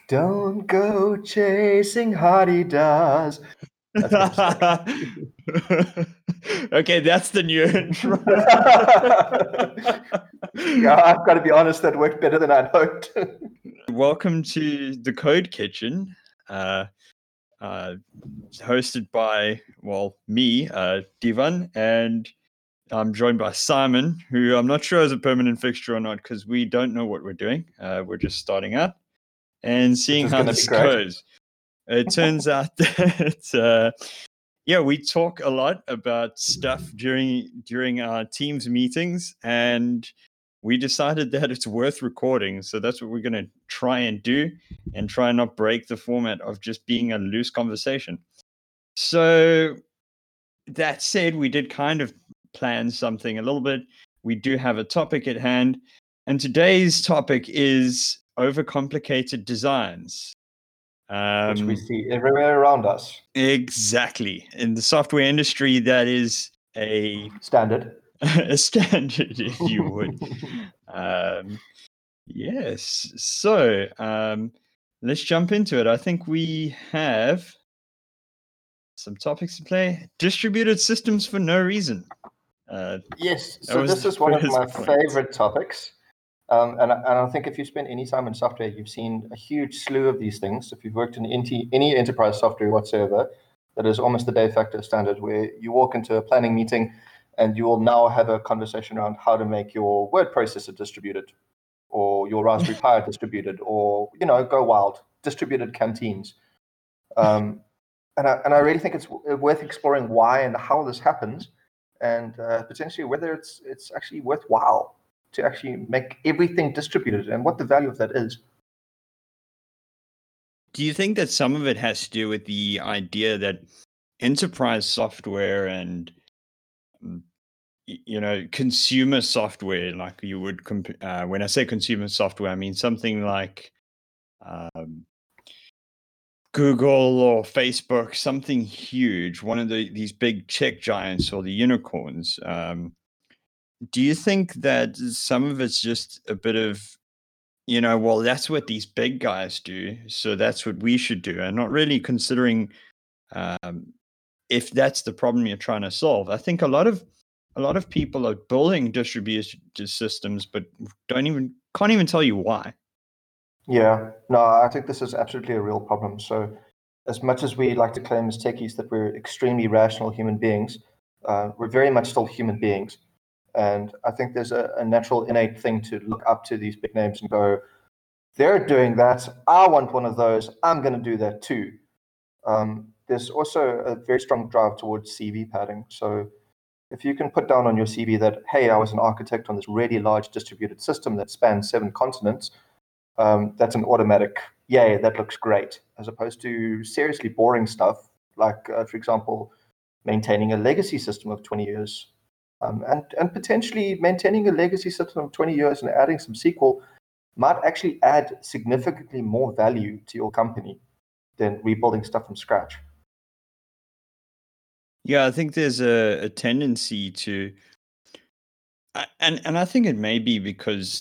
Don't go chasing Adidas. That's gonna suck. Okay, that's the new intro. Yeah, I've got to be honest, that worked better than I'd hoped. Welcome to the Code Kitchen, hosted by, me, Divan, and I'm joined by Simon, who I'm not sure is a permanent fixture or not because we don't know what we're doing. We're just starting out and seeing is how gonna be this great. goes. It turns out that we talk a lot about stuff during our team's meetings, and we decided that it's worth recording. So that's what we're going to try and do, and try and not break the format of just being a loose conversation. So that said, we did kind of plan something a little bit. We do have a topic at hand, and today's topic is overcomplicated designs. Which we see everywhere around us. Exactly. In the software industry, that is a Standard. a standard, if you would. Yes. So let's jump into it. I think we have some topics to play. Distributed systems for no reason. Yes. So this is one of my favorite topics. And I think if you spend any time in software, you've seen a huge slew of these things. If you've worked in any enterprise software whatsoever, that is almost the de facto standard, where you walk into a planning meeting and you will now have a conversation around how to make your word processor distributed, or your Raspberry Pi distributed, or go wild, distributed canteens. And I really think it's worth exploring why and how this happens, and potentially whether it's actually worthwhile to actually make everything distributed and what the value of that is. Do you think that some of it has to do with the idea that enterprise software and consumer software, like you would when I say consumer software, I mean something like Google or Facebook, something huge, one of these big tech giants or the unicorns. Do you think that some of it's just a bit of, that's what these big guys do, so that's what we should do, and not really considering if that's the problem you're trying to solve? I think a lot of people are building distributed systems, but can't even tell you why. Yeah, no, I think this is absolutely a real problem. So, as much as we like to claim as techies that we're extremely rational human beings, we're very much still human beings. And I think there's a natural innate thing to look up to these big names and go, they're doing that. I want one of those. I'm going to do that too. There's also a very strong drive towards CV padding. So if you can put down on your CV that, hey, I was an architect on this really large distributed system that spans 7 continents, that's an automatic, yay, that looks great, as opposed to seriously boring stuff like, for example, maintaining a legacy system of 20 years. And potentially maintaining a legacy system of 20 years and adding some SQL might actually add significantly more value to your company than rebuilding stuff from scratch. Yeah, I think there's a tendency to, and I think it may be because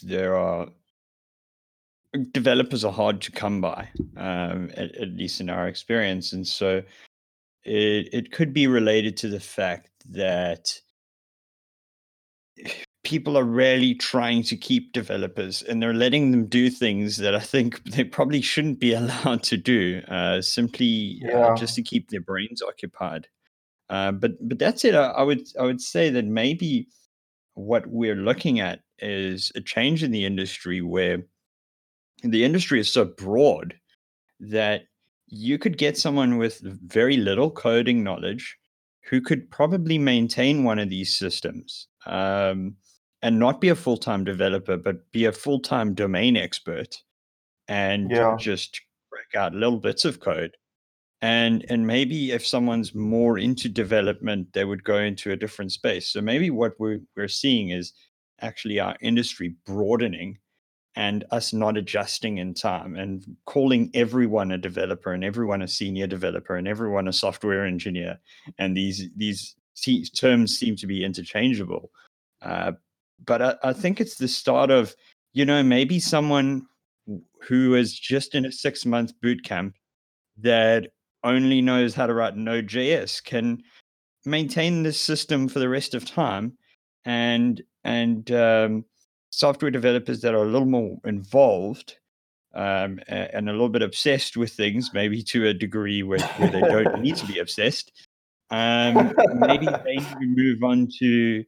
developers are hard to come by, at least in our experience, and so it could be related to the fact that people are really trying to keep developers, and they're letting them do things that I think they probably shouldn't be allowed to do, simply just to keep their brains occupied. But that's it. I would say that maybe what we're looking at is a change in the industry where the industry is so broad that you could get someone with very little coding knowledge who could probably maintain one of these systems, and not be a full-time developer, but be a full-time domain expert and just break out little bits of code. And maybe if someone's more into development, they would go into a different space. So maybe what we're seeing is actually our industry broadening and us not adjusting in time and calling everyone a developer and everyone a senior developer and everyone a software engineer. And these terms seem to be interchangeable. But I think it's the start of, maybe someone who is just in a 6-month boot camp that only knows how to write Node.js can maintain this system for the rest of time, and software developers that are a little more involved and a little bit obsessed with things, maybe to a degree where they don't need to be obsessed. Maybe they need to move on to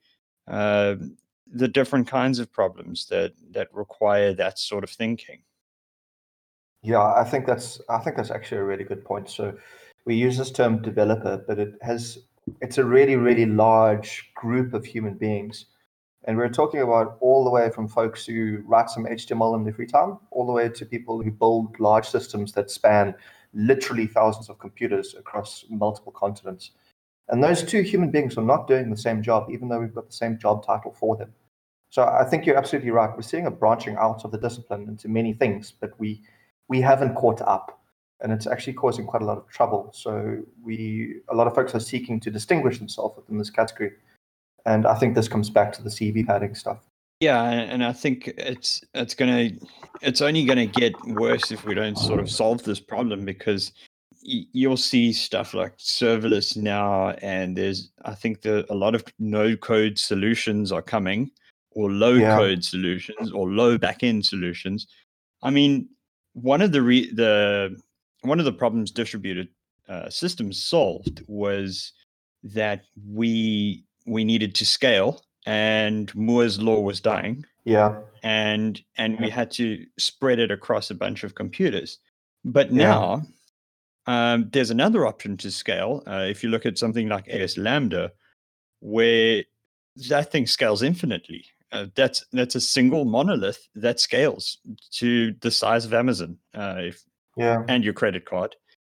the different kinds of problems that require that sort of thinking. Yeah, I think that's actually a really good point. So we use this term developer, but it's a really, really large group of human beings. And we're talking about all the way from folks who write some HTML in their free time, all the way to people who build large systems that span literally thousands of computers across multiple continents. And those two human beings are not doing the same job, even though we've got the same job title for them. So I think you're absolutely right. We're seeing a branching out of the discipline into many things, but we haven't caught up, and it's actually causing quite a lot of trouble. So a lot of folks are seeking to distinguish themselves within this category. And I think this comes back to the CV padding stuff. Yeah, and I think it's only gonna get worse if we don't sort of solve this problem, because you'll see stuff like serverless now, and I think a lot of no-code solutions are coming, or low-code solutions, or low back-end solutions. I mean, one of the problems distributed systems solved was that we needed to scale, and Moore's law was dying. Yeah. And we had to spread it across a bunch of computers. But now there's another option to scale. If you look at something like AS Lambda, where that thing scales infinitely. That's a single monolith that scales to the size of Amazon, and your credit card.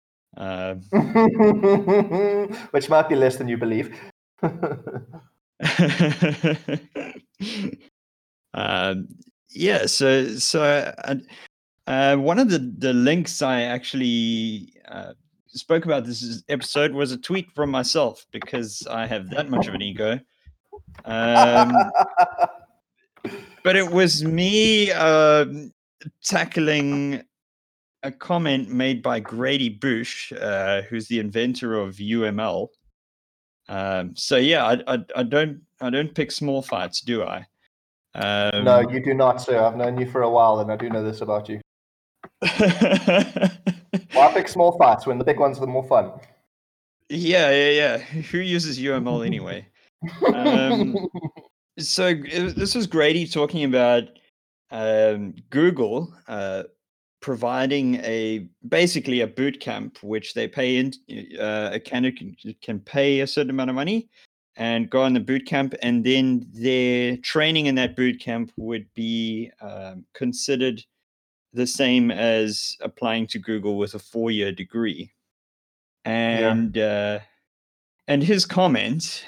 Which might be less than you believe. Yeah, so one of the links I actually spoke about this episode was a tweet from myself, because I have that much of an ego. But it was me tackling a comment made by Grady Bush, who's the inventor of UML. So yeah, I don't pick small fights, do I? No, you do not, sir. I've known you for a while, and I do know this about you. Why pick small fights when the big ones are more fun? Yeah. Who uses UML anyway? So this was Grady talking about Google providing basically a boot camp, which they pay in. A candidate can pay a certain amount of money and go on the boot camp, and then their training in that boot camp would be considered the same as applying to Google with a 4-year degree. And his comment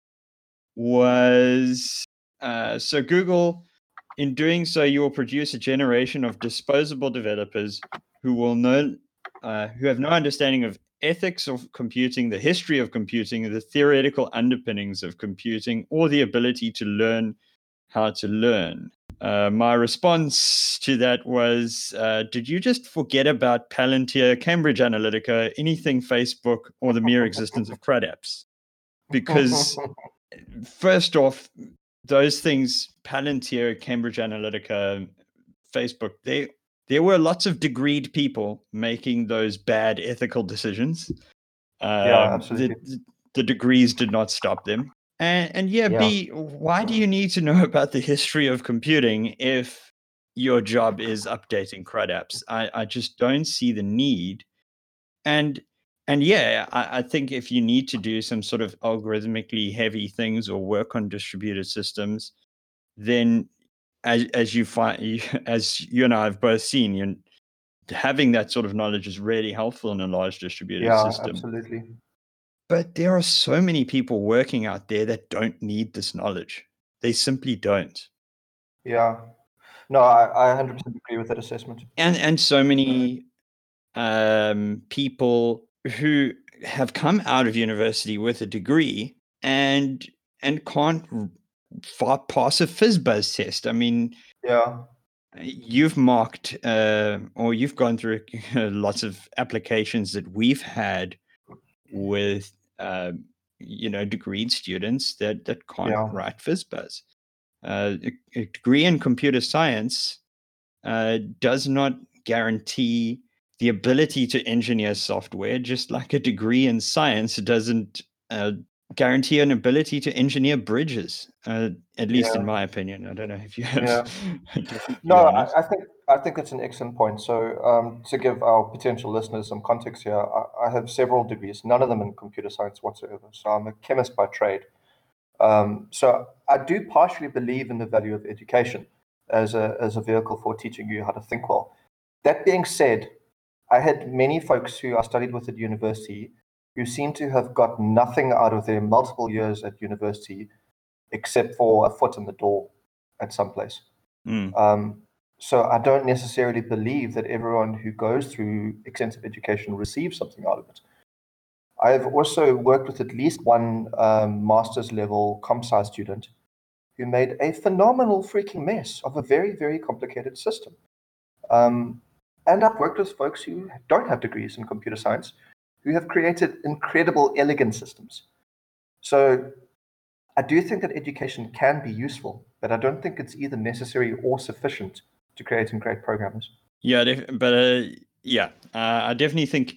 was, so Google, in doing so, you will produce a generation of disposable developers who have no understanding of ethics of computing, the history of computing, the theoretical underpinnings of computing, or the ability to learn how to learn. My response to that was, did you just forget about Palantir, Cambridge Analytica, anything Facebook, or the mere existence of CRUD apps? Because first off, those things, Palantir, Cambridge Analytica, Facebook, there were lots of degreed people making those bad ethical decisions. Absolutely. The degrees did not stop them. And B, why do you need to know about the history of computing if your job is updating CRUD apps? I just don't see the need. And I think if you need to do some sort of algorithmically heavy things or work on distributed systems, then as you and I have both seen, having that sort of knowledge is really helpful in a large distributed system. Absolutely. But there are so many people working out there that don't need this knowledge. They simply don't. Yeah. No, I 100% agree with that assessment. And so many people who have come out of university with a degree and can't pass a FizzBuzz test. I mean, you've marked or you've gone through lots of applications that we've had with degreed students that can't write FizzBuzz. A degree in computer science does not guarantee the ability to engineer software, just like a degree in science doesn't guarantee an ability to engineer bridges. At least in my opinion. I don't know if you have a different view on it. I think that's an excellent point. So to give our potential listeners some context here, I have several degrees, none of them in computer science whatsoever. So I'm a chemist by trade. So I do partially believe in the value of education as a vehicle for teaching you how to think well. That being said, I had many folks who I studied with at university who seem to have got nothing out of their multiple years at university except for a foot in the door at some place. So I don't necessarily believe that everyone who goes through extensive education receives something out of it. I've also worked with at least one master's level comp sci student who made a phenomenal freaking mess of a very, very complicated system. And I've worked with folks who don't have degrees in computer science who have created incredible, elegant systems. So I do think that education can be useful, but I don't think it's either necessary or sufficient to creating great programmers. Yeah, I definitely think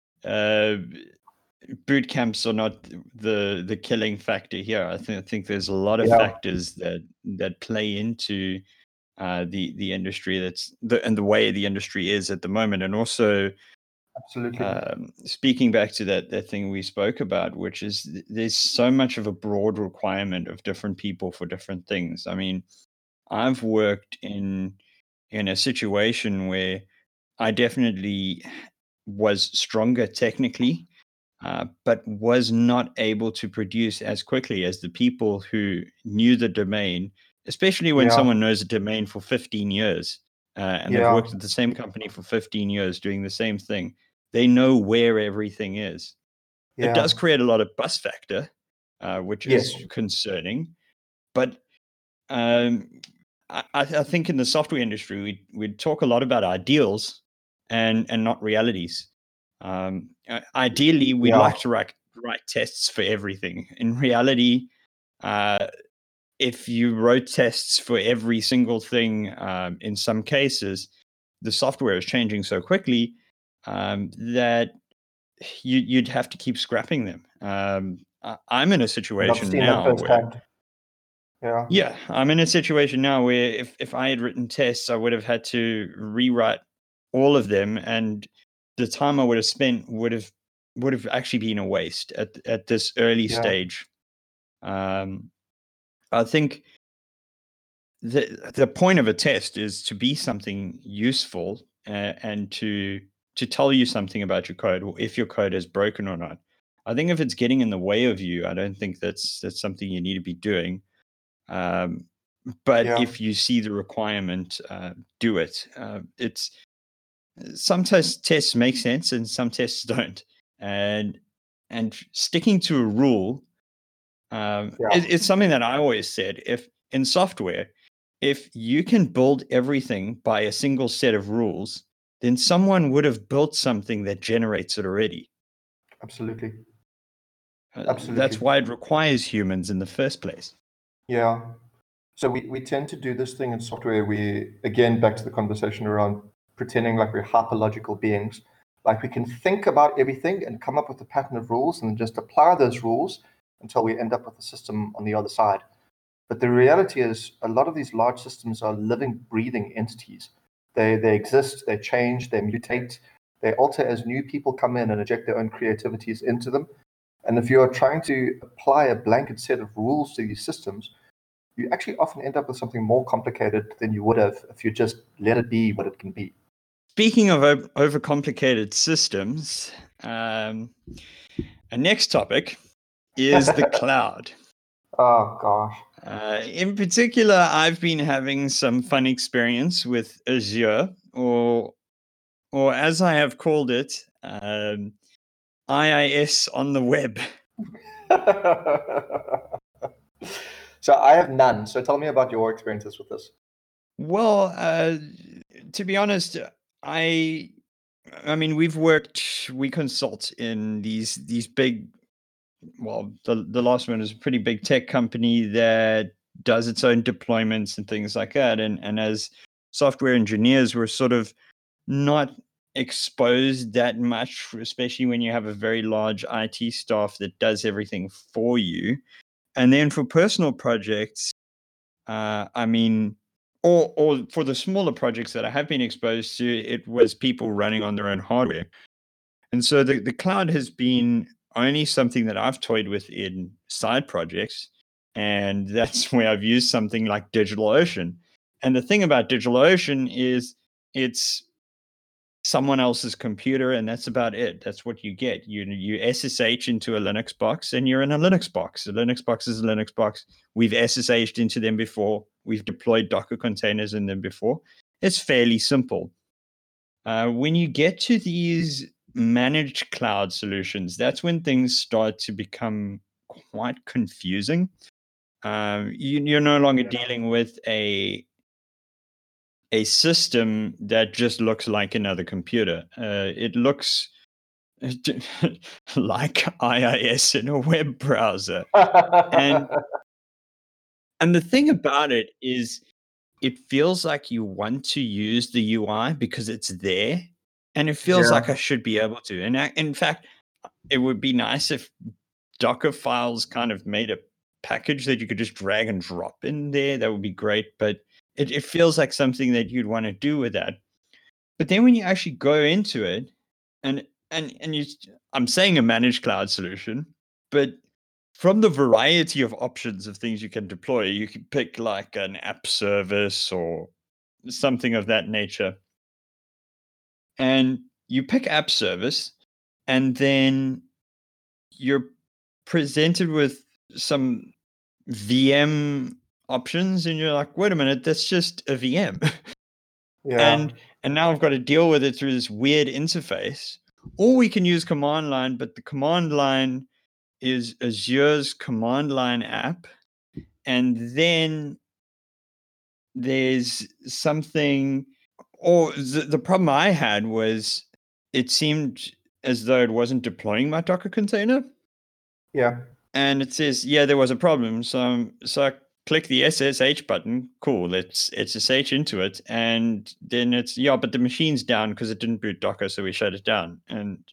boot camps are not the killing factor here. I think there's a lot of factors that play into the industry and the way the industry is at the moment, and also absolutely speaking back to that thing we spoke about, which is there's so much of a broad requirement of different people for different things. I mean, I've worked in a situation where I definitely was stronger technically, but was not able to produce as quickly as the people who knew the domain, especially when someone knows a domain for 15 years and they've worked at the same company for 15 years doing the same thing. They know where everything is. It does create a lot of bus factor, which is concerning. But I think in the software industry, we'd talk a lot about ideals and not realities. Ideally, we'd like to write tests for everything. In reality, if you wrote tests for every single thing, in some cases, the software is changing so quickly that you'd have to keep scrapping them. I'm in a situation now where I'm in a situation now where if I had written tests, I would have had to rewrite all of them, and the time I would have spent would have actually been a waste at this early stage. I think the point of a test is to be something useful and to tell you something about your code, or if your code is broken or not. I think if it's getting in the way of you, I don't think that's something you need to be doing. But if you see the requirement, do it. It's some tests make sense and some tests don't, and sticking to a rule. It's something that I always said. If in software, if you can build everything by a single set of rules, then someone would have built something that generates it already. Absolutely. That's why it requires humans in the first place. Yeah. So we tend to do this thing in software. We, again, back to the conversation around pretending like we're hyperlogical beings. Like we can think about everything and come up with a pattern of rules and just apply those rules until we end up with a system on the other side. But the reality is a lot of these large systems are living, breathing entities. They exist, they change, they mutate, they alter as new people come in and inject their own creativities into them. And if you are trying to apply a blanket set of rules to these systems, you actually often end up with something more complicated than you would have if you just let it be what it can be. Speaking of overcomplicated systems, our next topic is the cloud. Oh, gosh. In particular, I've been having some fun experience with Azure, or as I have called it, IIS on the web. So I have none. So tell me about your experiences with this. Well, to be honest, I I mean, we consult in these big. Well, the last one is a pretty big tech company that does its own deployments and things like that. And as software engineers, we're sort of not exposed that much, especially when you have a very large IT staff that does everything for you. And then for personal projects, I mean, or for the smaller projects that I have been exposed to, it was people running on their own hardware. And so the cloud has been only something that I've toyed with in side projects. And that's where I've used something like DigitalOcean. And the thing about DigitalOcean is it's someone else's computer, and that's about it. That's what you get. You SSH into a Linux box, and you're in a Linux box. A Linux box is a Linux box. We've SSH'd into them before. We've deployed Docker containers in them before. It's fairly simple. When you get to these managed cloud solutions, that's when things start to become quite confusing. You're no longer dealing with a system that just looks like another computer. It looks like IIS in a web browser. And and the thing about it is it feels like you want to use the UI because it's there, and it feels like I should be able to. And in fact, it would be nice if Docker files kind of made a package that you could just drag and drop in there. That would be great. But it feels like something that you'd want to do with that. But then when you actually go into it, and you, I'm saying a managed cloud solution, but from the variety of options of things you can deploy, you can pick like an app service or something of that nature. And you pick app service, and then you're presented with some VM options, and you're like, wait a minute, that's just a VM. And now I've got to deal with it through this weird interface. Or we can use command line, but the command line is Azure's command line app. And then there's something, or the problem I had was it seemed as though it wasn't deploying my Docker container. Yeah. And it says, yeah, there was a problem. So I click the SSH button. Cool. Let's SSH into it. And then it's, yeah, but the machine's down because it didn't boot Docker. So we shut it down. And,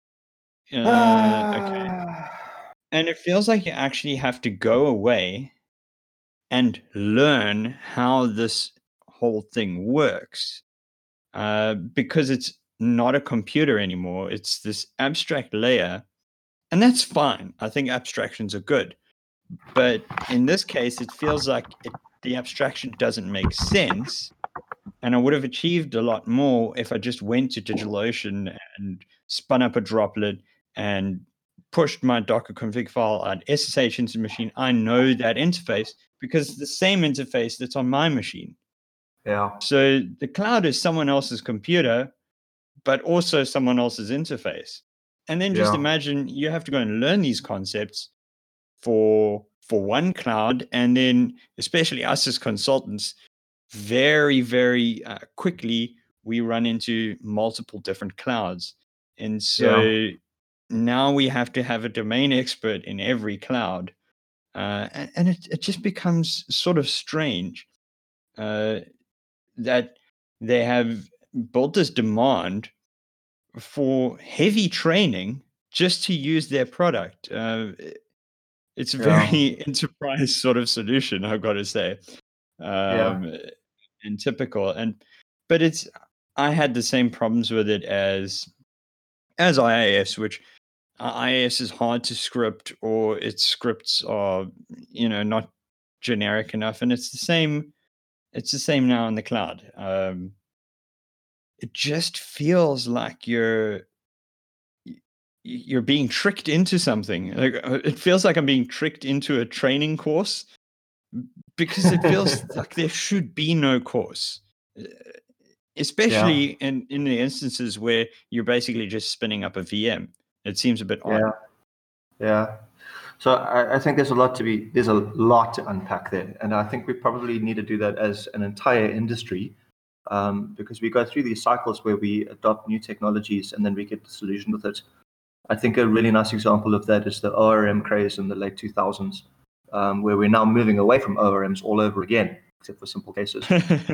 okay. And it feels like you actually have to go away and learn how this whole thing works, because it's not a computer anymore. It's this abstract layer, and that's fine. I think abstractions are good, but in this case, it feels like the abstraction doesn't make sense. And I would have achieved a lot more if I just went to DigitalOcean and spun up a droplet and pushed my Docker config file and SSH into the machine. I know that interface because it's the same interface that's on my machine. Yeah. So the cloud is someone else's computer, but also someone else's interface. And then just imagine you have to go and learn these concepts for one cloud, and then especially us as consultants, very, very quickly we run into multiple different clouds. And so now we have to have a domain expert in every cloud. And it just becomes sort of strange that they have built this demand for heavy training just to use their product. It's a very enterprise sort of solution, I've got to say. And typical. But I had the same problems with it as IIS, which IIS is hard to script, or its scripts are, not generic enough. And it's the same now in the cloud. It just feels like you're being tricked into something. Like, it feels like I'm being tricked into a training course, because it feels like there should be no course, especially in the instances where you're basically just spinning up a VM. It seems a bit odd. Yeah. So I think there's a lot to unpack there, and I think we probably need to do that as an entire industry, because we go through these cycles where we adopt new technologies and then we get disillusioned with it. I think a really nice example of that is the ORM craze in the late 2000s, where we're now moving away from ORMs all over again, except for simple cases.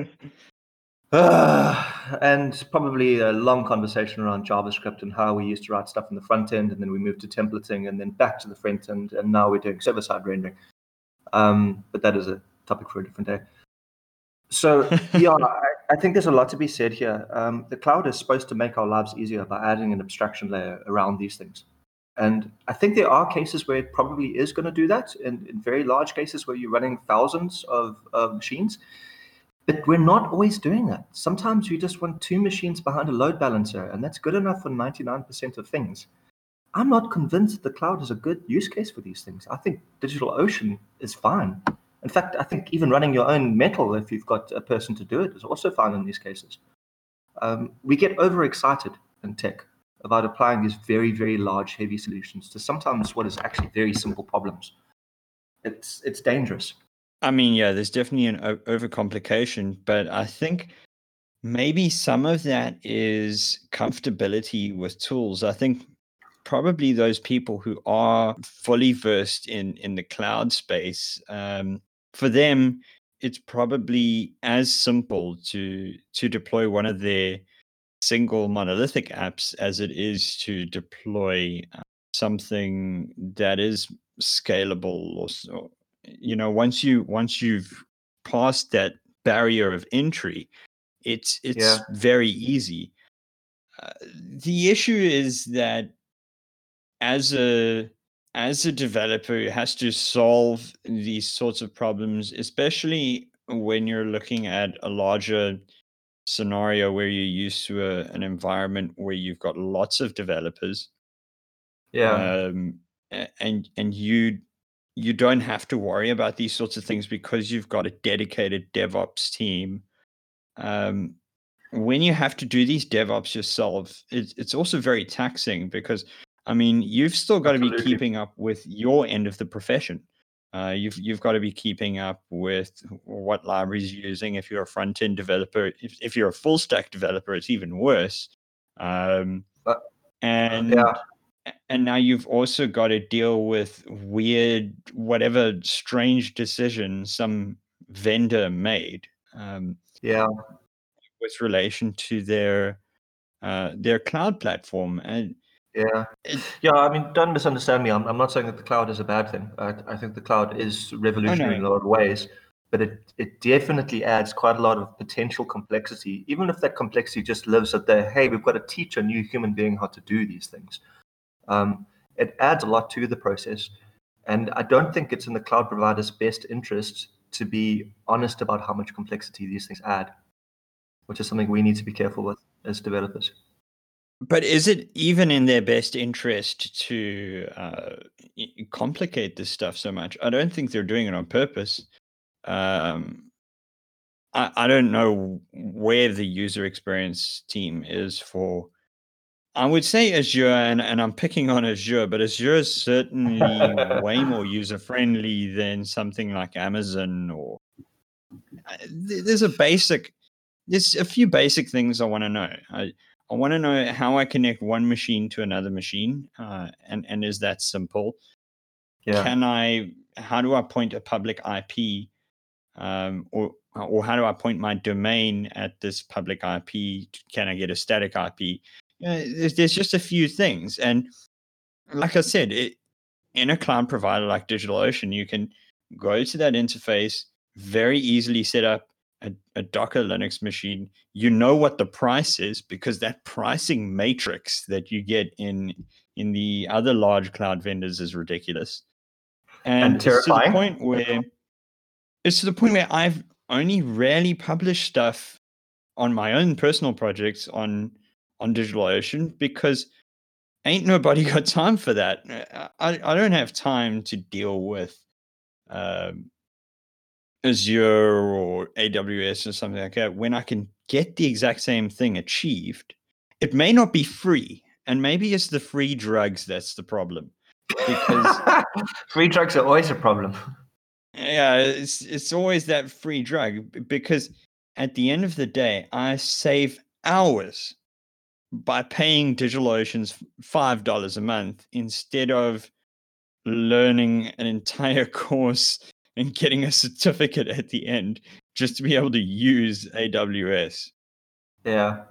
And probably a long conversation around JavaScript and how we used to write stuff in the front end, and then we moved to templating, and then back to the front end, and now we're doing server-side rendering. But that is a topic for a different day. So yeah, I think there's a lot to be said here. The cloud is supposed to make our lives easier by adding an abstraction layer around these things. And I think there are cases where it probably is going to do that, in very large cases where you're running thousands of machines. But we're not always doing that. Sometimes we just want 2 machines behind a load balancer, and that's good enough for 99% of things. I'm not convinced the cloud is a good use case for these things. I think DigitalOcean is fine. In fact, I think even running your own metal, if you've got a person to do it, is also fine in these cases. We get overexcited in tech about applying these very, very large, heavy solutions to sometimes what is actually very simple problems. It's dangerous. I mean, yeah, there's definitely an overcomplication, but I think maybe some of that is comfortability with tools. I think probably those people who are fully versed in the cloud space, for them, it's probably as simple to deploy one of their single monolithic apps as it is to deploy something that is scalable, or once you've passed that barrier of entry, it's very easy. The issue is that as a developer who has to solve these sorts of problems, especially when you're looking at a larger scenario where you're used to an environment where you've got lots of developers, and you don't have to worry about these sorts of things because you've got a dedicated DevOps team. When you have to do these DevOps yourself, it's also very taxing because, I mean, you've still got to be keeping up with your end of the profession. You've got to be keeping up with what libraries you're using. If you're a front-end developer, if you're a full-stack developer, it's even worse. And now you've also got to deal with weird, whatever strange decision some vendor made. With relation to their cloud platform. And I mean, don't misunderstand me. I'm not saying that the cloud is a bad thing. I think the cloud is revolutionary in a lot of ways, but it definitely adds quite a lot of potential complexity, even if that complexity just lives at the, hey, we've got to teach a new human being how to do these things. It adds a lot to the process. And I don't think it's in the cloud provider's best interest to be honest about how much complexity these things add, which is something we need to be careful with as developers. But is it even in their best interest to complicate this stuff so much? I don't think they're doing it on purpose. I don't know where the user experience team is for. I would say Azure, and I'm picking on Azure, but Azure is certainly way more user-friendly than something like Amazon. Or there's a few basic things I want to know. I want to know how I connect one machine to another machine, and is that simple? How do I point a public IP, or how do I point my domain at this public IP? Can I get a static IP? There's just a few things. And like I said, in a cloud provider like DigitalOcean, you can go to that interface, very easily set up a Docker Linux machine. You know what the price is because that pricing matrix that you get in the other large cloud vendors is ridiculous. And it's to the point where I've only rarely published stuff on my own personal projects on DigitalOcean because ain't nobody got time for that. I don't have time to deal with Azure or AWS or something like that when I can get the exact same thing achieved. It may not be free, and maybe it's the free drugs that's the problem. because free drugs are always a problem. Yeah, it's always that free drug, because at the end of the day, I save hours by paying DigitalOcean's $5 a month instead of learning an entire course and getting a certificate at the end just to be able to use AWS. Yeah,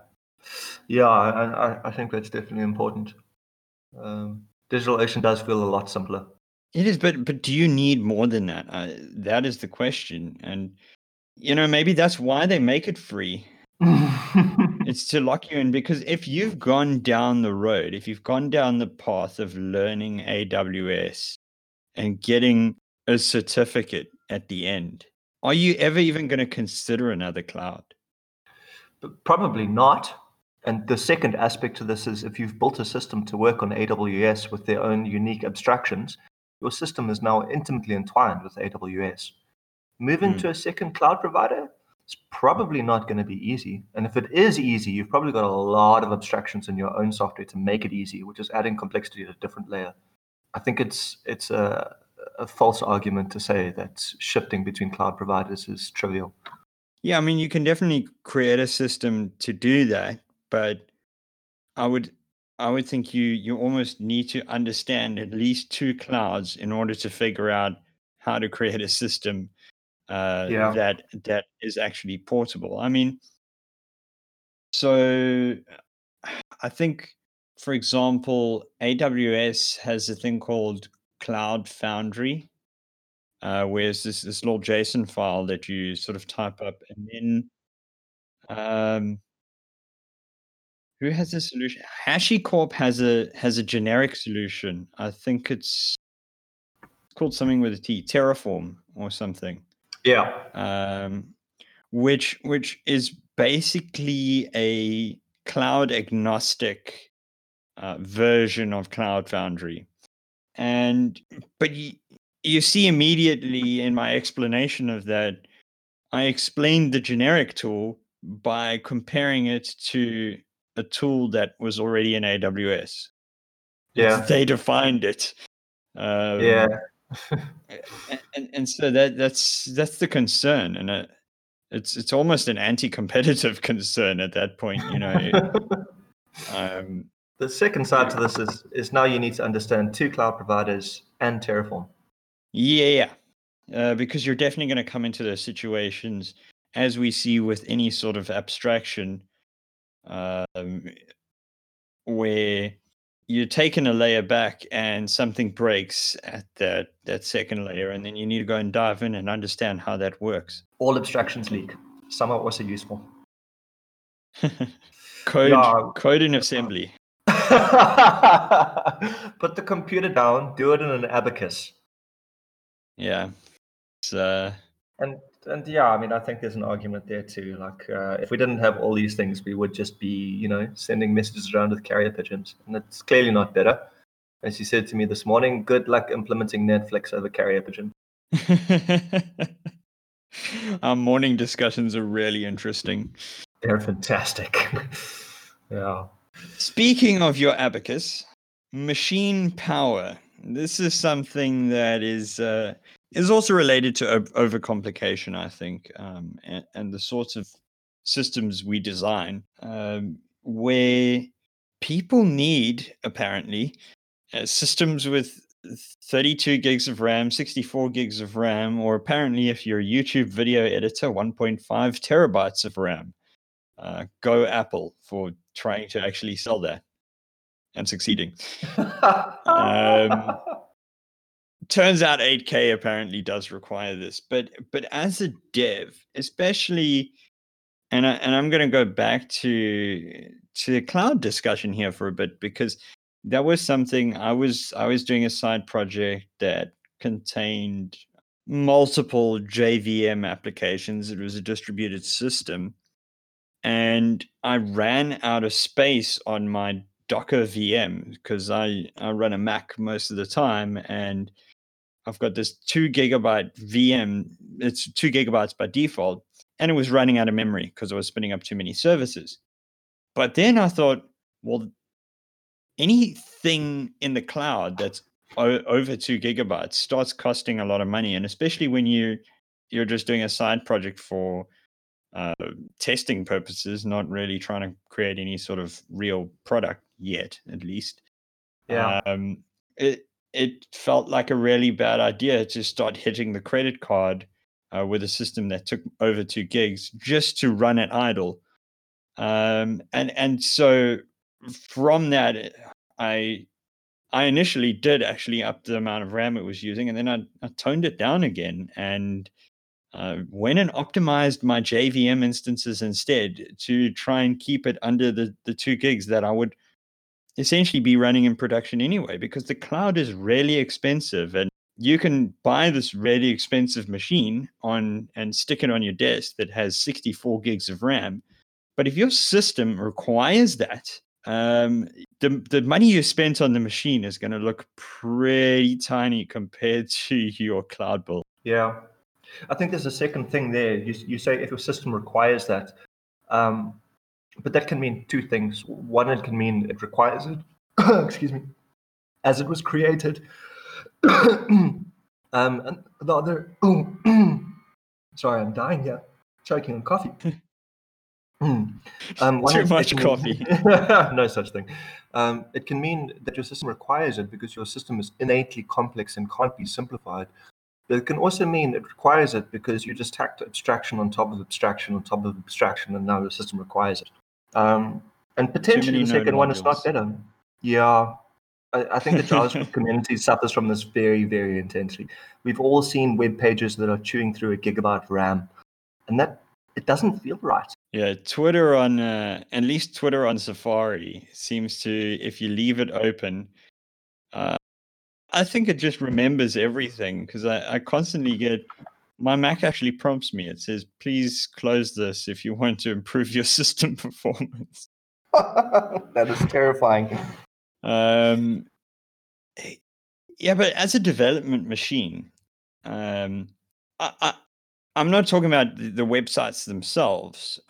I think that's definitely important. DigitalOcean does feel a lot simpler. It is, but do you need more than that? That is the question, and maybe that's why they make it free. It's to lock you in, because if you've gone down the path of learning AWS and getting a certificate at the end, are you ever even going to consider another cloud? Probably not. And the second aspect to this is, if you've built a system to work on AWS with their own unique abstractions, your system is now intimately entwined with AWS. Moving to a second cloud provider is probably not going to be easy. And if it is easy, you've probably got a lot of abstractions in your own software to make it easy, which is adding complexity at a different layer. I think it's a false argument to say that shifting between cloud providers is trivial. Yeah, I mean, you can definitely create a system to do that, but I would think you almost need to understand at least two clouds in order to figure out how to create a system that is actually portable. I mean, so I think, for example, AWS has a thing called Cloud Foundry, where it's this little JSON file that you sort of type up, and then who has a solution? HashiCorp has a generic solution. I think it's called something with a T, Terraform or something. Yeah. Which is basically a cloud agnostic version of Cloud Foundry. But you see immediately in my explanation of that, I explained the generic tool by comparing it to a tool that was already in AWS. Yeah. They defined it. Yeah. And so that's the concern, and it's almost an anti-competitive concern at that point, The second side to this is now you need to understand two cloud providers and Terraform. Yeah. Because you're definitely going to come into those situations, as we see with any sort of abstraction, where you're taking a layer back and something breaks at that second layer, and then you need to go and dive in and understand how that works. All abstractions leak. Some are also useful. Code in assembly. Put the computer down, do it in an abacus. Yeah. It's, and yeah, I mean, I think there's an argument there too. Like, if we didn't have all these things, we would just be, sending messages around with carrier pigeons, and it's clearly not better. As you said to me this morning, good luck implementing Netflix over carrier pigeon. Our morning discussions are really interesting. They're fantastic. Yeah. Speaking of your abacus, machine power. This is something that is also related to overcomplication, I think, and the sorts of systems we design, where people need, apparently, systems with 32 gigs of RAM, 64 gigs of RAM, or apparently, if you're a YouTube video editor, 1.5 terabytes of RAM. Go Apple for trying to actually sell that and succeeding. Turns out 8K apparently does require this, but as a dev, especially, and I'm going to go back to the cloud discussion here for a bit, because that was something I was doing a side project that contained multiple JVM applications. It was a distributed system, and I ran out of space on my Docker VM because I run a Mac most of the time, and I've got this 2 gigabyte VM. It's 2 gigabytes by default, and it was running out of memory because I was spinning up too many services. But then I thought, well, anything in the cloud that's over 2 gigabytes starts costing a lot of money, and especially when you're just doing a side project for testing purposes, not really trying to create any sort of real product yet, at least. Yeah. It felt like a really bad idea to start hitting the credit card with a system that took over 2 gigs just to run it idle. And so from that, I initially did actually up the amount of RAM it was using, and then I toned it down again and went and optimized my JVM instances instead to try and keep it under the 2 gigs that I would essentially be running in production anyway, because the cloud is really expensive, and you can buy this really expensive machine and stick it on your desk that has 64 gigs of RAM. But if your system requires that, the money you spent on the machine is going to look pretty tiny compared to your cloud bill. Yeah. I think there's a second thing there. You say if your system requires that, but that can mean two things. One, it can mean it requires it, excuse me, as it was created. And the other, sorry, I'm dying here, choking on coffee. Too much coffee. No such thing. It can mean that your system requires it because your system is innately complex and can't be simplified. But it can also mean it requires it because you just tacked abstraction on top of abstraction on top of abstraction, and now your system requires it. And potentially the second one is not better. Yeah, I think the JavaScript community suffers from this very, very intensely. We've all seen web pages that are chewing through a gigabyte RAM, and that it doesn't feel right. Yeah, Twitter on at least Twitter on Safari seems to, if you leave it open, I think it just remembers everything, because I constantly get, my Mac actually prompts me. It says, please close this if you want to improve your system performance. That is terrifying. Yeah, but as a development machine, I'm not talking about the websites themselves.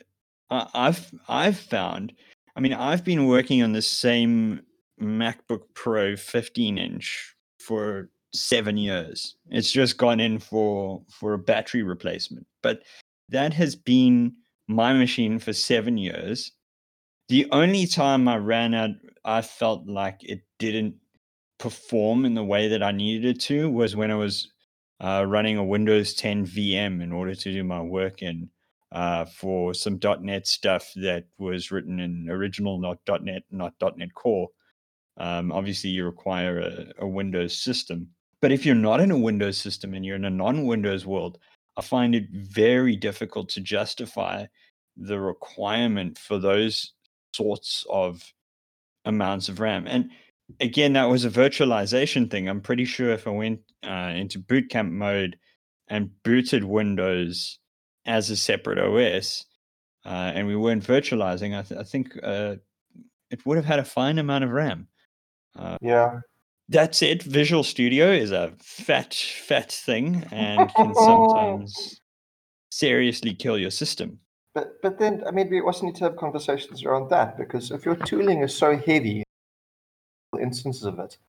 I've found, I mean, I've been working on the same MacBook Pro 15-inch for 7 years. It's just gone in for a battery replacement, but that has been my machine for 7 years. The only time I felt like it didn't perform in the way that I needed it to was when I was running a Windows 10 VM in order to do my work in for some .NET stuff that was written in original, not .NET, not .NET Core. Obviously, you require a Windows system. But if you're not in a Windows system and you're in a non-Windows world, I find it very difficult to justify the requirement for those sorts of amounts of RAM. And again, that was a virtualization thing. I'm pretty sure if I went into boot camp mode and booted Windows as a separate OS, and we weren't virtualizing, I think it would have had a fine amount of RAM. Yeah. That said, Visual Studio is a fat thing and can sometimes seriously kill your system. But then, I mean, we also need to have conversations around that, because if your tooling is so heavy, instances of it,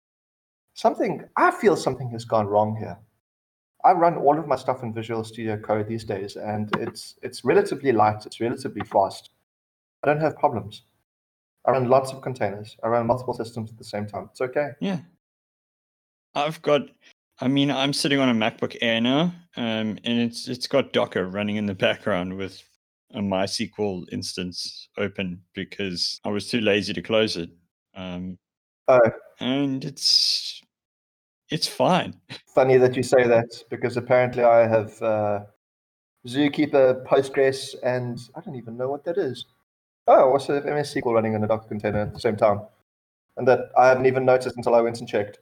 I feel something has gone wrong here. I run all of my stuff in Visual Studio Code these days, and it's relatively light, it's relatively fast. I don't have problems. I run lots of containers. I run multiple systems at the same time. It's okay. Yeah. I'm sitting on a MacBook Air now, and it's got Docker running in the background with a MySQL instance open because I was too lazy to close it. And it's fine. Funny that you say that, because apparently I have Zookeeper, Postgres, and I don't even know what that is. Oh, also have MS SQL running in a Docker container at the same time. And that I haven't even noticed until I went and checked.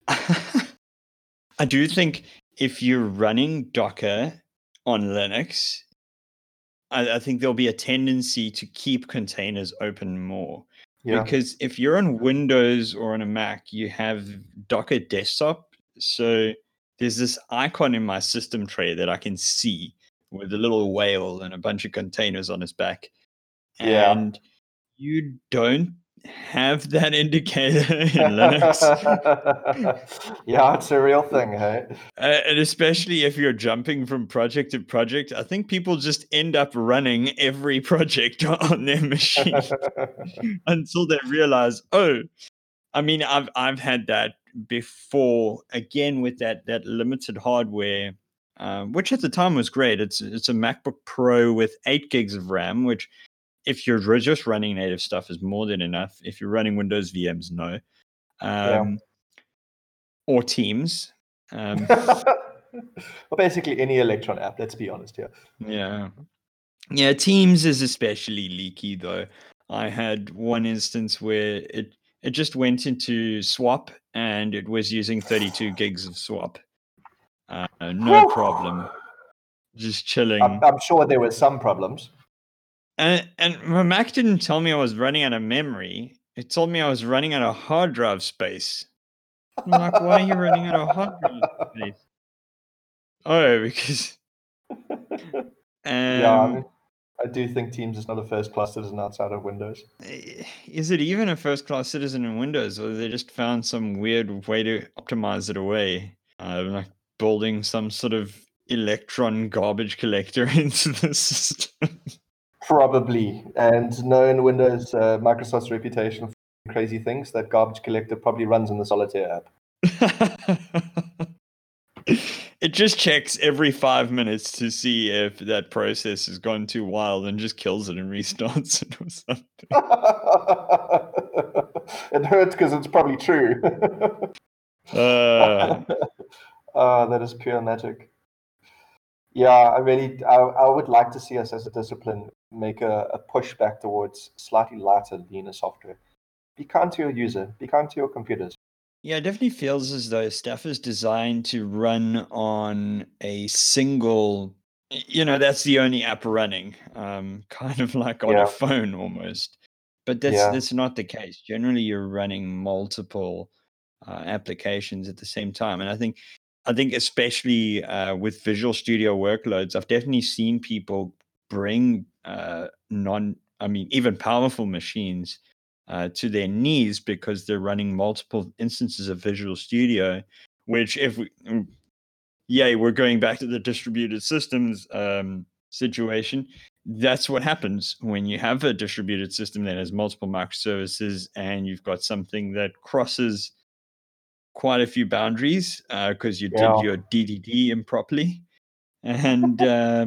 I do think if you're running Docker on Linux, I think there'll be a tendency to keep containers open more. Yeah. Because if you're on Windows or on a Mac, you have Docker Desktop. So there's this icon in my system tray that I can see with a little whale and a bunch of containers on its back. And you don't have that indicator in Linux. Yeah, it's a real thing, hey? And especially if you're jumping from project to project, I think people just end up running every project on their machine until they realize, oh, I mean, I've had that before. Again, with that limited hardware, which at the time was great. It's a MacBook Pro with 8 gigs of RAM, which if you're just running native stuff is more than enough. If you're running Windows VMs, no. Or Teams. Well, basically any Electron app, let's be honest here. Yeah, Teams is especially leaky though. I had one instance where it just went into swap and it was using 32 gigs of swap. No problem. Just chilling. I'm sure there were some problems. And my Mac didn't tell me I was running out of memory. It told me I was running out of hard drive space. I'm like, why are you running out of hard drive space? Oh, because Yeah, I do think Teams is not a first-class citizen outside of Windows. Is it even a first-class citizen in Windows, or they just found some weird way to optimize it away? Like building some sort of Electron garbage collector into the system. Probably. And knowing Windows, Microsoft's reputation for crazy things, that garbage collector probably runs in the Solitaire app. It just checks every 5 minutes to see if that process has gone too wild and just kills it and restarts it or something. It hurts because it's probably true. That is pure magic. Yeah, I would like to see us as a discipline make a push back towards slightly lighter, leaner software. Be kind to your user. Be kind to your computers. Yeah, it definitely feels as though stuff is designed to run on a single, that's the only app running, kind of like on a phone almost. But that's not the case. Generally, you're running multiple applications at the same time. And I think especially with Visual Studio workloads, I've definitely seen people bring even powerful machines to their knees because they're running multiple instances of Visual Studio, which we're going back to the distributed systems situation. That's what happens when you have a distributed system that has multiple microservices and you've got something that crosses quite a few boundaries because you did your DDD improperly. And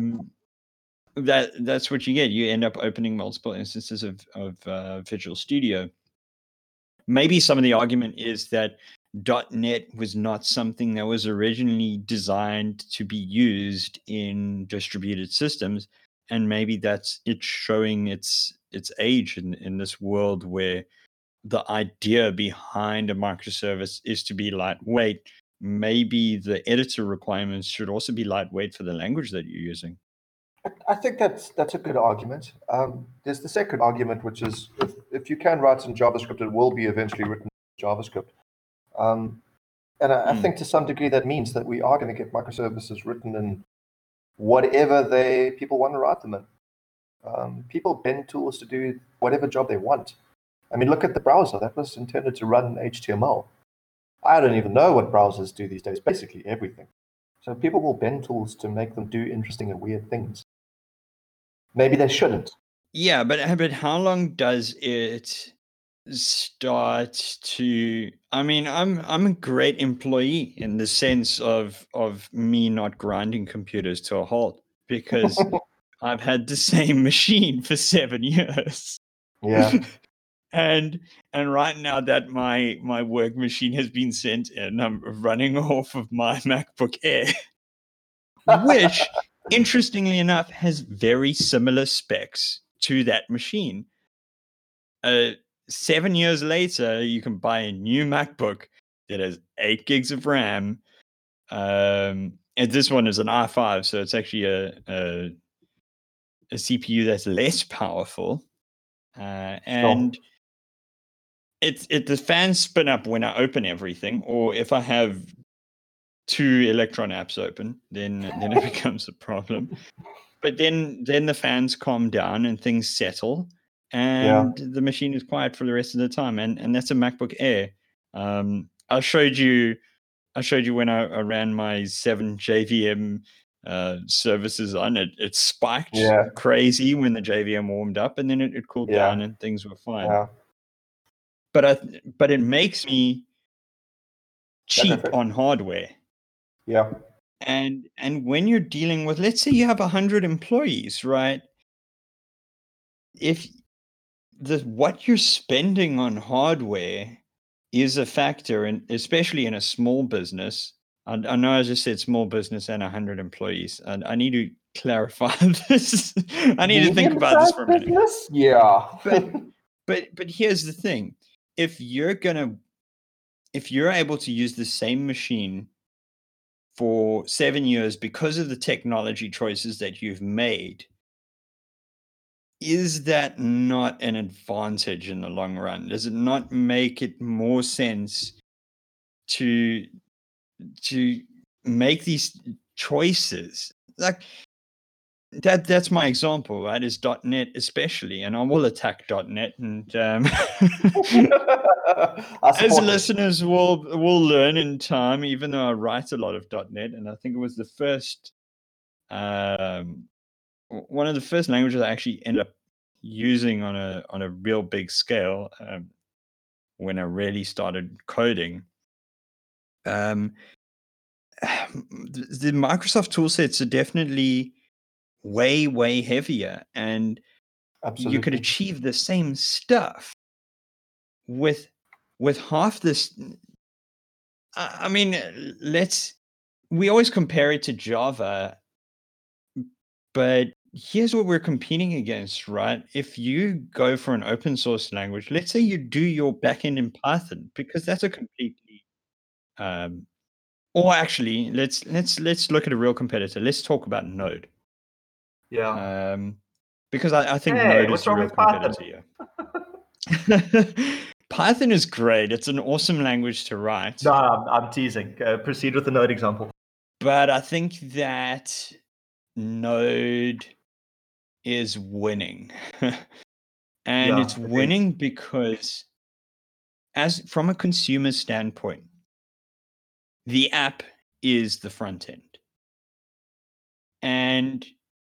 that's what you get. You end up opening multiple instances of Visual Studio. Maybe some of the argument is that .NET was not something that was originally designed to be used in distributed systems, and maybe that's it showing its age in this world where the idea behind a microservice is to be lightweight. Maybe the editor requirements should also be lightweight for the language that you're using. I think that's a good argument. There's the second argument, which is if you can write in JavaScript, it will be eventually written in JavaScript. And I think to some degree that means that we are going to get microservices written in whatever people want to write them in. People bend tools to do whatever job they want. I mean, look at the browser. That was intended to run HTML. I don't even know what browsers do these days. Basically everything. So people will bend tools to make them do interesting and weird things. Maybe they shouldn't. Yeah, but how long does it start to? I mean, I'm a great employee in the sense of me not grinding computers to a halt because I've had the same machine for 7 years. Yeah. And right now that my work machine has been sent in, I'm running off of my MacBook Air, which, interestingly enough, has very similar specs to that machine. 7 years later, you can buy a new MacBook that has 8 gigs of RAM. And this one is an i5, so it's actually a CPU that's less powerful. And the fans spin up when I open everything, or if I have 2 Electron apps open, then it becomes a problem. But then the fans calm down and things settle, and the machine is quiet for the rest of the time. And that's a MacBook Air. I showed you when I ran my 7 JVM services on it. It spiked crazy when the JVM warmed up, and then it cooled down and things were fine. Yeah. But it makes me cheap on hardware. Yeah. And when you're dealing with, let's say you have 100 employees, right? If what you're spending on hardware is a factor, and especially in a small business. I know I just said small business and 100 employees, and I need to clarify this. I need to think about this for a minute. Yeah. but here's the thing: if you're able to use the same machine for 7 years because of the technology choices that you've made, is that not an advantage in the long run? Does it not make it more sense to make these choices? Like that's my example, right? Is .NET especially, and I will attack .NET, and as listeners will learn in time, even though I write a lot of .NET, and I think it was the first one of the first languages I actually ended up using on a real big scale when I really started coding. The Microsoft toolsets are definitely way heavier, and you could achieve the same stuff with half this. I mean, we always compare it to Java, but here's what we're competing against, right? If you go for an open source language, let's say you do your backend in Python, because that's a completely or actually, let's look at a real competitor. Let's talk about Node. Yeah. Because I think Node is a real competitor here. Python is great. It's an awesome language to write. No, I'm teasing. Proceed with the Node example. But I think that Node is winning. And it's winning because, from a consumer standpoint, the app is the front end. And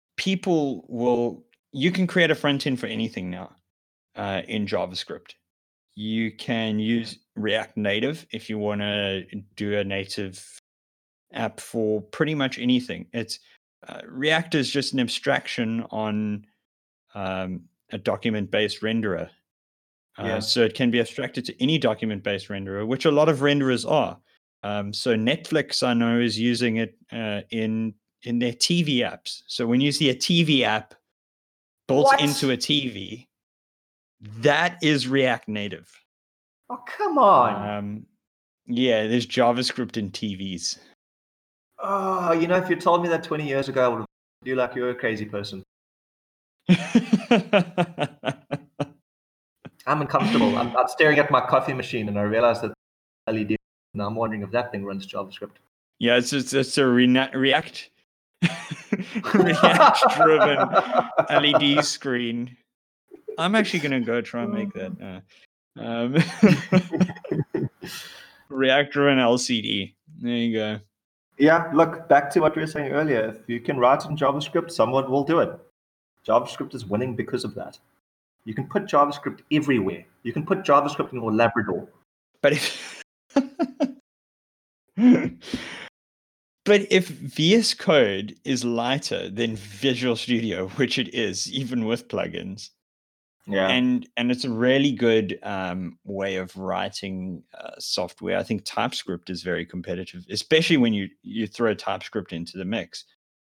you can create a front end for anything now in JavaScript. You can use React Native if you want to do a native app for pretty much anything. It's React is just an abstraction on a document-based renderer. So it can be abstracted to any document-based renderer, which a lot of renderers are. So Netflix, I know, is using it in their TV apps. So when you see a TV app built into a TV, that is React Native. Oh, come on. Yeah, there's JavaScript in TVs. Oh, if you told me that 20 years ago, I would feel like you're a crazy person. I'm uncomfortable. I'm staring at my coffee machine, and I realize that LED. Now I'm wondering if that thing runs JavaScript. Yeah, it's a React driven LED screen. I'm actually gonna go try and make that. React driven LCD. There you go. Yeah, look, back to what we were saying earlier. If you can write in JavaScript, someone will do it. JavaScript is winning because of that. You can put JavaScript everywhere. You can put JavaScript in your Labrador. But if VS Code is lighter than Visual Studio, which it is, even with plugins, and it's a really good way of writing software. I think TypeScript is very competitive, especially when you throw TypeScript into the mix.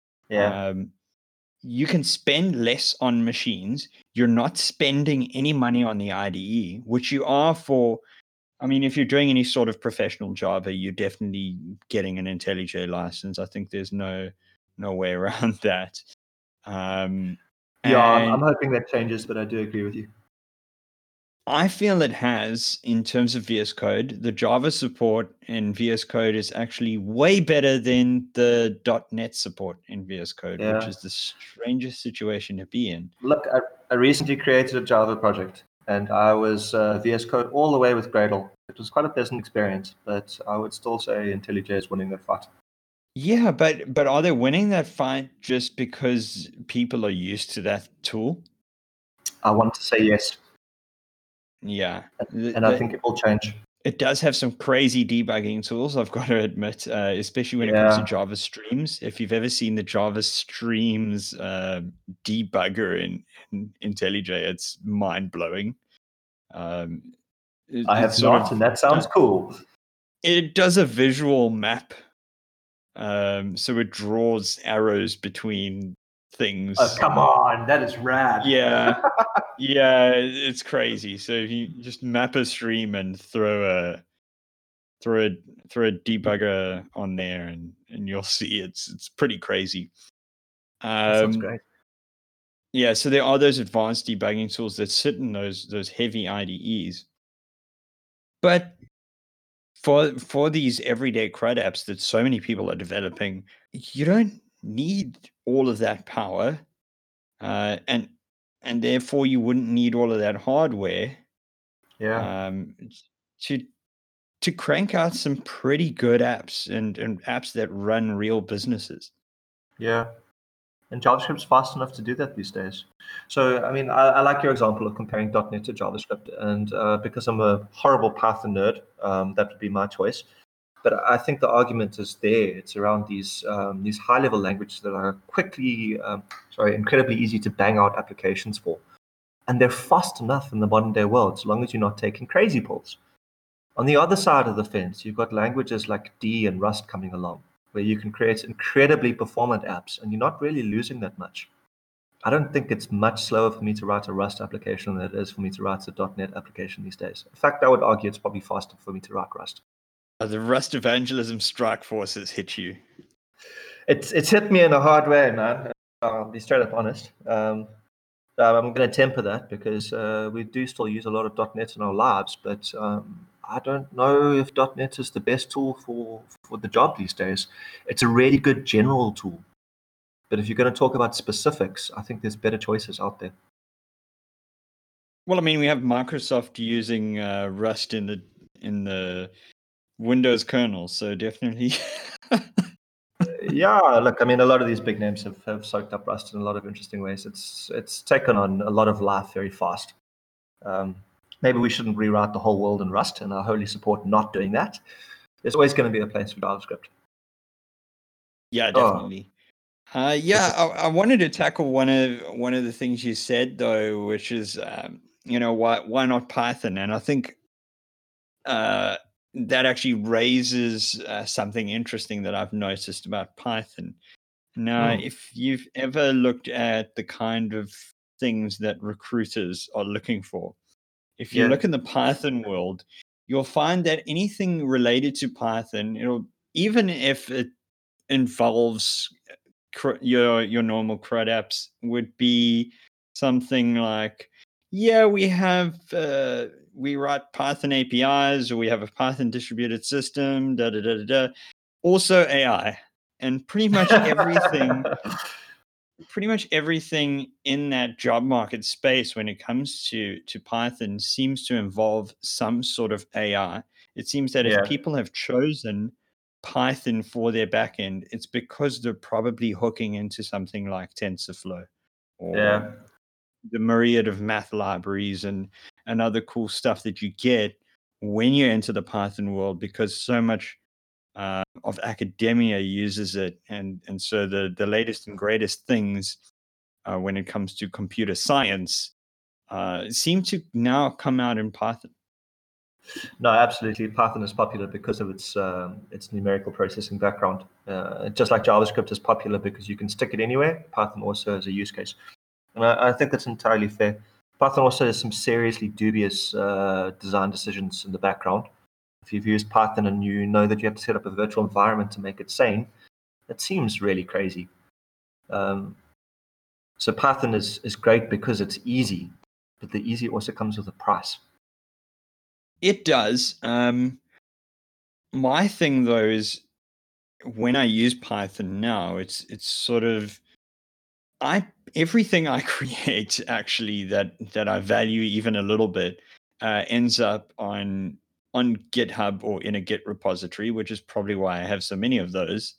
You can spend less on machines. You're not spending any money on the IDE, which you are for. I mean, if you're doing any sort of professional Java, you're definitely getting an IntelliJ license. I think there's no way around that. I'm hoping that changes, but I do agree with you. I feel it has, in terms of VS Code. The Java support in VS Code is actually way better than the .NET support in VS Code, which is the strangest situation to be in. Look, I recently created a Java project, and I was VS Code all the way with Gradle. It was quite a pleasant experience, but I would still say IntelliJ is winning that fight. Yeah, but are they winning that fight just because people are used to that tool? I want to say yes. Yeah. And I think it will change. It does have some crazy debugging tools, I've got to admit, especially when it comes to Java Streams. If you've ever seen the Java Streams debugger in IntelliJ, it's mind-blowing. I have not, and that sounds cool. It does a visual map. So it draws arrows between things. Oh, come on, that is rad. Yeah. Yeah, it's crazy. So if you just map a stream and throw a debugger on there and you'll see it's pretty crazy. That sounds great. Yeah, so there are those advanced debugging tools that sit in those heavy IDEs. But for these everyday CRUD apps that so many people are developing, you don't need all of that power. And therefore you wouldn't need all of that hardware. Yeah. To crank out some pretty good apps and apps that run real businesses. Yeah. And JavaScript's fast enough to do that these days. So, I mean, I like your example of comparing .NET to JavaScript. And because I'm a horrible Python nerd, that would be my choice. But I think the argument is there. It's around these high-level languages that are incredibly easy to bang out applications for. And they're fast enough in the modern-day world, as long as you're not taking crazy pulls. On the other side of the fence, you've got languages like D and Rust coming along, where you can create incredibly performant apps, and you're not really losing that much. I don't think it's much slower for me to write a Rust application than it is for me to write a .NET application these days. In fact, I would argue it's probably faster for me to write Rust. The Rust evangelism strike force has hit you. It's hit me in a hard way, man. I'll be straight up honest. I'm going to temper that because we do still use a lot of .NET in our lives, but I don't know if .NET is the best tool for the job these days. It's a really good general tool, but if you're going to talk about specifics, I think there's better choices out there. Well, I mean, we have Microsoft using Rust in the Windows kernel, so definitely. Yeah, look, I mean, a lot of these big names have soaked up Rust in a lot of interesting ways. It's taken on a lot of life very fast. Maybe we shouldn't rewrite the whole world in Rust, and I wholly support not doing that. There's always going to be a place for JavaScript. Yeah, definitely. I wanted to tackle one of the things you said though, which is why not Python? And I think that actually raises something interesting that I've noticed about Python. Now, if you've ever looked at the kind of things that recruiters are looking for, if you look in the Python world, you'll find that anything related to Python, even if it involves your normal CRUD apps, would be something like, yeah, we write Python APIs, or we have a Python distributed system, also AI, and pretty much everything in that job market space when it comes to Python seems to involve some sort of AI. It seems that if people have chosen Python for their backend, it's because they're probably hooking into something like TensorFlow or the myriad of math libraries and other cool stuff that you get when you enter the Python world, because so much of academia uses it, and so the latest and greatest things when it comes to computer science seem to now come out in Python. No, absolutely. Python is popular because of its numerical processing background. Just like JavaScript is popular because you can stick it anywhere, Python also has a use case. And I think that's entirely fair. Python also has some seriously dubious design decisions in the background. If you've used Python and you know that you have to set up a virtual environment to make it sane, that seems really crazy. So Python is great because it's easy, but the easy also comes with a price. It does. My thing though is when I use Python now, it's sort of everything I create actually that I value even a little bit ends up on GitHub or in a Git repository, which is probably why I have so many of those.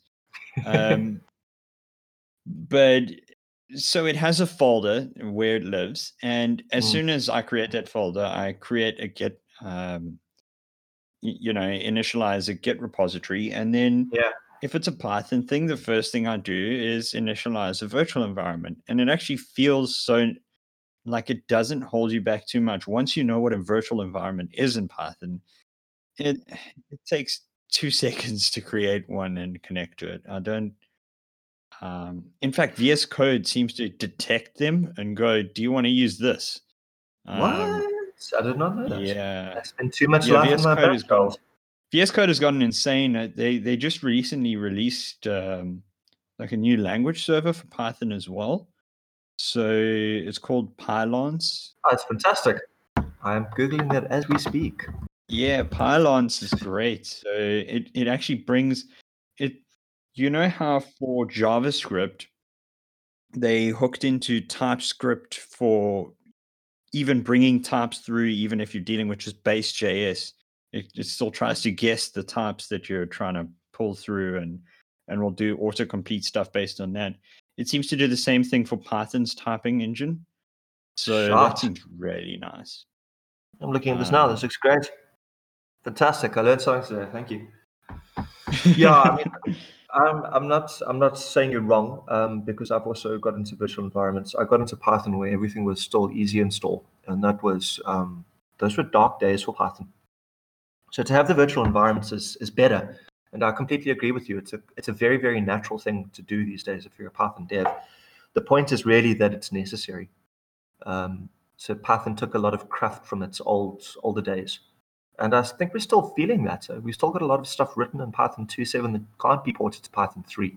But so it has a folder where it lives, and as soon as I create that folder, I create a Git, initialize a Git repository, and then if it's a Python thing, the first thing I do is initialize a virtual environment, and it actually feels so like it doesn't hold you back too much. Once you know what a virtual environment is in Python, it takes 2 seconds to create one and connect to it. I don't. In fact, VS Code seems to detect them and go, "Do you want to use this?" What? I did not know that. Yeah, I spent too much life in my background. VS Code has gotten insane. They just recently released like a new language server for Python as well. So it's called Pylons. Oh, it's fantastic. I'm Googling that as we speak. Yeah, Pylons is great. So it actually brings it. You know how for JavaScript, they hooked into TypeScript for even bringing types through, even if you're dealing with just base JS, it still tries to guess the types that you're trying to pull through and will do autocomplete stuff based on that. It seems to do the same thing for Python's typing engine. So that seems really nice. I'm looking at this now. This looks great. Fantastic. I learned something today. Thank you. Yeah, I mean, I'm not saying you're wrong, because I've also got into virtual environments. I got into Python where everything was still easy install, and that was those were dark days for Python. So to have the virtual environments is better, and I completely agree with you. It's a very, very natural thing to do these days if you're a Python dev. The point is really that it's necessary. So Python took a lot of craft from its older days. And I think we're still feeling that. We've still got a lot of stuff written in Python 2.7 that can't be ported to Python 3.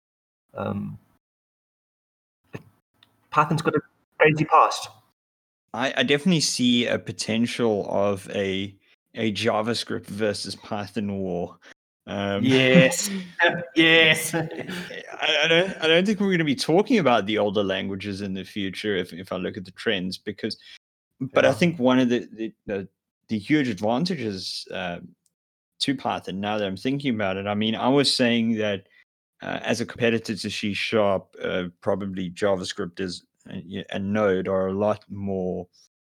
Python's got a crazy past. I definitely see a potential of a JavaScript versus Python war. Yes. Yes. I don't think we're going to be talking about the older languages in the future if I look at the trends, but I think one of the huge advantages to Python, now that I'm thinking about it, I mean, I was saying that as a competitor to C#, probably JavaScript and Node are a lot more,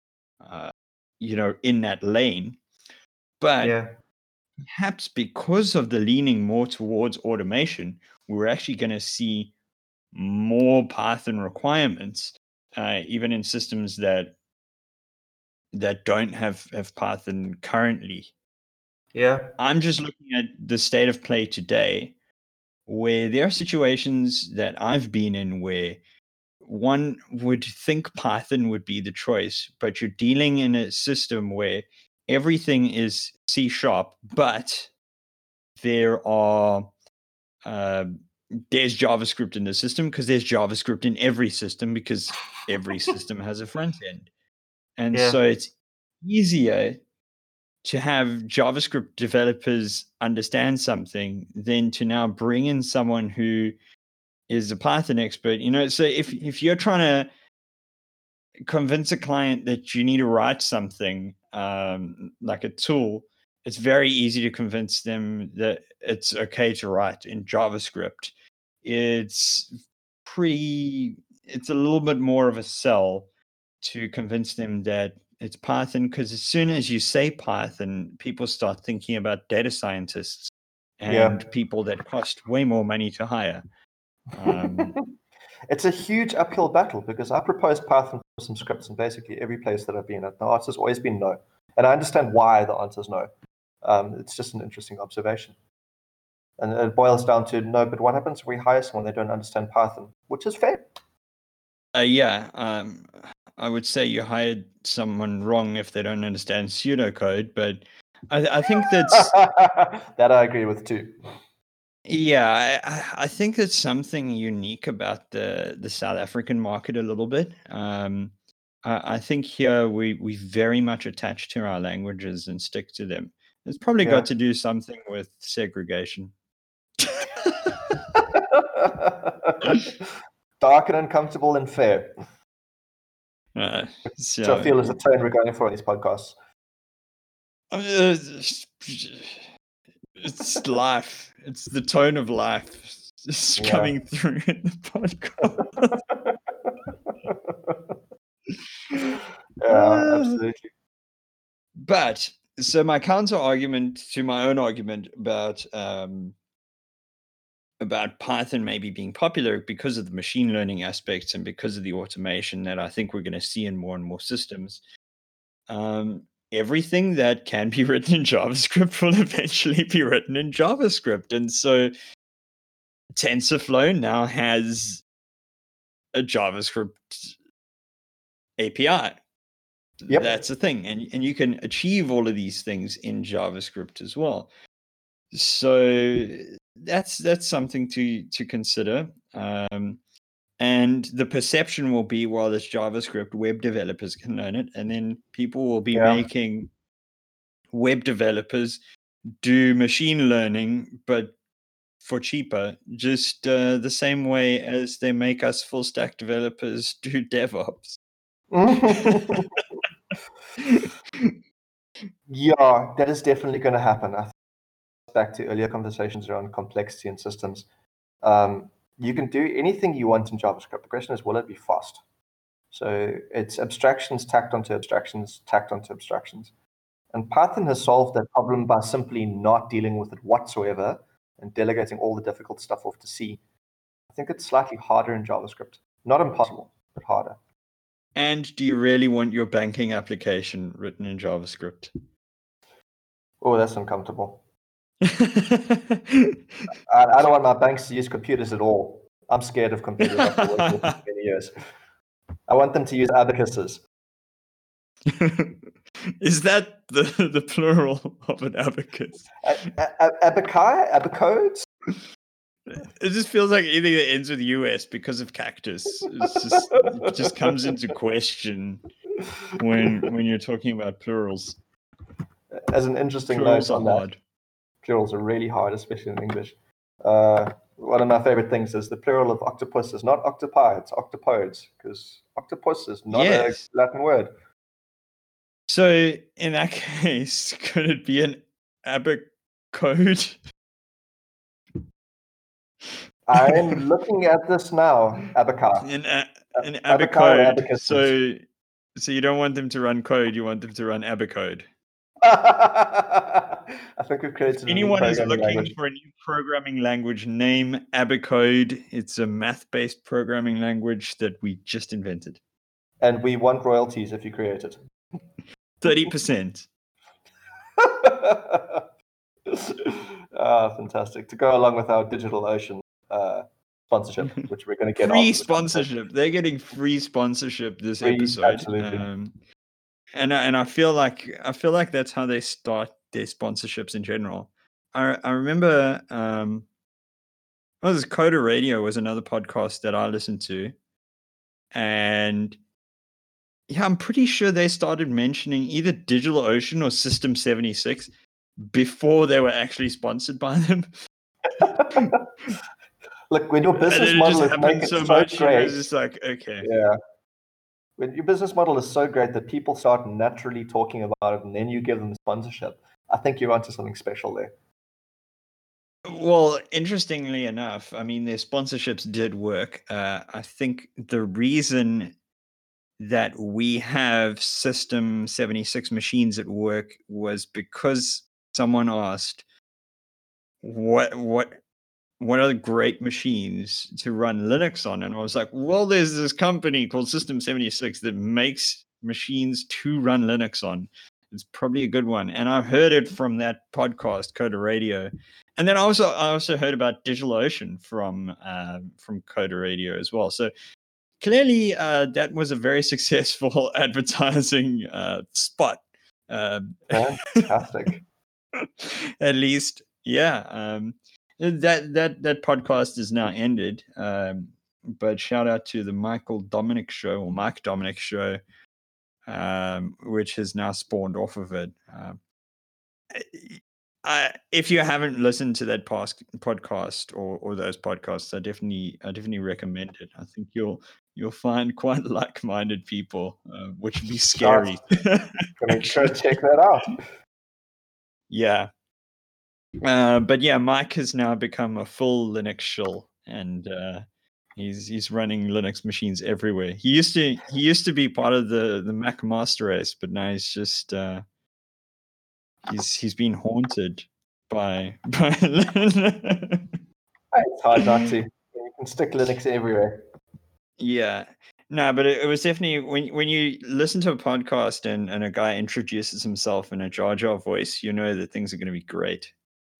in that lane. But perhaps because of the leaning more towards automation, we're actually going to see more Python requirements, even in systems that don't have Python currently. Yeah. I'm just looking at the state of play today, where there are situations that I've been in where one would think Python would be the choice, but you're dealing in a system where everything is C#, but there are there's JavaScript in the system because there's JavaScript in every system because every system has a front end. And so it's easier to have JavaScript developers understand something than to now bring in someone who is a Python expert. So if you're trying to convince a client that you need to write something like a tool, it's very easy to convince them that it's okay to write in JavaScript. It's a little bit more of a sell to convince them that it's Python, because as soon as you say Python, people start thinking about data scientists and people that cost way more money to hire. It's a huge uphill battle because I proposed Python for some scripts in basically every place that I've been at. The answer has always been no. And I understand why the answer is no. It's just an interesting observation. And it boils down to no, but what happens if we hire someone they don't understand Python, which is fair? I would say you hired someone wrong if they don't understand pseudocode, but I think that's that I agree with too. Yeah, I think that's something unique about the South African market a little bit. I think here we very much attach to our languages and stick to them. It's probably got to do something with segregation. Dark and uncomfortable and fair. So I feel is the tone we're going for in these podcasts. It's life. It's the tone of life. It's coming through in the podcast. Yeah, absolutely. But so my counter argument to my own argument about Python maybe being popular because of the machine learning aspects and because of the automation that I think we're going to see in more and more systems. Everything that can be written in JavaScript will eventually be written in JavaScript. And so TensorFlow now has a JavaScript API. Yep. That's a thing. And you can achieve all of these things in JavaScript as well. So that's something to consider. And the perception will be, well, it's JavaScript, web developers can learn it, and then people will be making web developers do machine learning, but for cheaper, just the same way as they make us full stack developers do DevOps. Yeah, that is definitely going to happen. Back to earlier conversations around complexity in systems. You can do anything you want in JavaScript. The question is, will it be fast? So it's abstractions tacked onto abstractions, tacked onto abstractions. And Python has solved that problem by simply not dealing with it whatsoever and delegating all the difficult stuff off to C. I think it's slightly harder in JavaScript. Not impossible, but harder. And do you really want your banking application written in JavaScript? Oh, that's uncomfortable. I don't want my banks to use computers at all. I'm scared of computers after working with them for many years. I want them to use abacuses. Is that the plural of an abacus? Abaci? Abacodes? It just feels like anything that ends with US because of cactus. It just comes into question when you're talking about plurals. As an interesting plurals note on that, plurals are really hard, especially in English. One of my favorite things is the plural of octopus is not octopi, it's octopodes, because octopus is not a Latin word. So in that case, could it be an abacode? I'm looking at this now. Abaca. An abacode. So you don't want them to run code, you want them to run abacode. I think we've created a anyone is looking for a new programming language, name Abacode. It's a math-based programming language that we just invented. And we want royalties if you create it. 30%. Fantastic. To go along with our DigitalOcean sponsorship, which we're going to get free sponsorship. They're getting free sponsorship this episode. Absolutely. And I feel like that's how they start their sponsorships in general. I remember this Coder Radio was another podcast that I listened to, and yeah, I'm pretty sure they started mentioning either DigitalOcean or System 76 before they were actually sponsored by them. Look, when your business model is making so much, great, it's just like, okay. Yeah. When your business model is so great that people start naturally talking about it and then you give them sponsorship, I think you're onto something special there. Well, interestingly enough, I mean, their sponsorships did work. I think the reason that we have System 76 machines at work was because someone asked, what are the great machines to run Linux on? And I was like, well, there's this company called System 76 that makes machines to run Linux on. It's probably a good one. And I heard it from that podcast, Coder Radio. And then I also heard about DigitalOcean from Coder Radio as well. So clearly that was a very successful advertising spot. Fantastic. At least, yeah. That podcast is now ended. But shout out to the Mike Dominic show, which has now spawned off of it. if you haven't listened to that podcast or those podcasts, I definitely recommend it. I think you'll find quite like-minded people, which would be scary. Gonna go check that out. Yeah. But yeah, Mike has now become a full Linux shill, and he's running Linux machines everywhere. He used to be part of the Mac Master Race, but now he's just he's been haunted by It's hard not to. You can stick Linux everywhere. Yeah. No, but it was definitely when you listen to a podcast and a guy introduces himself in a Jar Jar voice, you know that things are going to be great.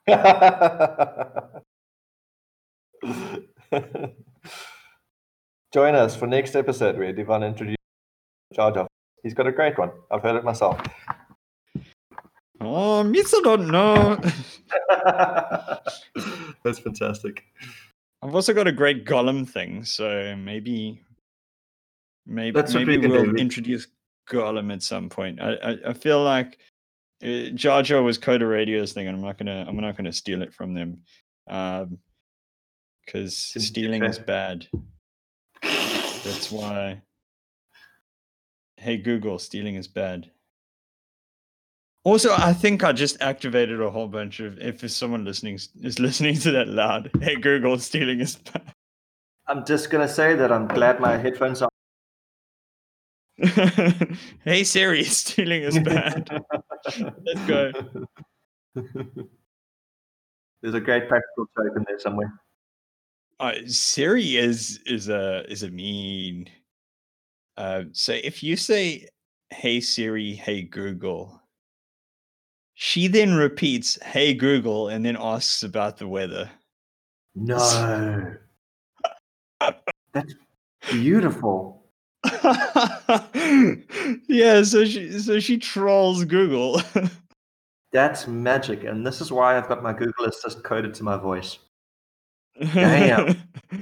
Join us for next episode where Devon introduces Jar Jar. He's got a great one. I've heard it myself. Oh, Mitsu don't know. That's fantastic. I've also got a great Gollum thing, so maybe That's we'll introduce Gollum at some point. I feel like Jar Jar was Coda Radio's thing, and I'm not gonna steal it from them, because stealing is bad. That's why. Hey Google, stealing is bad. Also, I think I just activated a whole bunch of. If someone is listening to that loud, hey Google, stealing is bad. I'm just gonna say that I'm glad my headphones are. Hey Siri, stealing is bad. Let's go. There's a great practical joke in there somewhere. Siri is a mean. So if you say, "Hey Siri, hey Google," she then repeats, "Hey Google," and then asks about the weather. No, that's beautiful. Yeah, so she trolls Google. That's magic, and this is why I've got my Google Assist coded to my voice. Damn.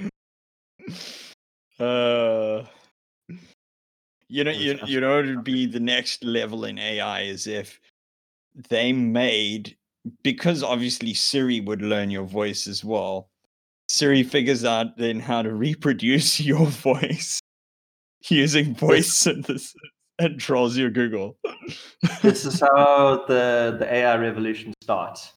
You know, it'd be the next level in AI is if they made, because obviously Siri would learn your voice as well. Siri figures out then how to reproduce your voice using voice synthesis and trolls your Google. This is how the AI revolution starts.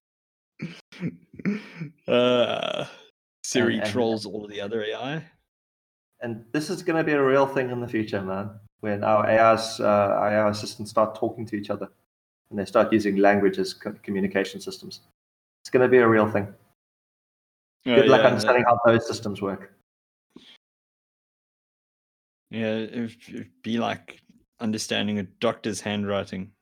Siri trolls all of the other AI. And this is going to be a real thing in the future, man, when our AI assistants start talking to each other and they start using language as communication systems. It's going to be a real thing. Good luck understanding how those systems work. Yeah, it'd be like understanding a doctor's handwriting.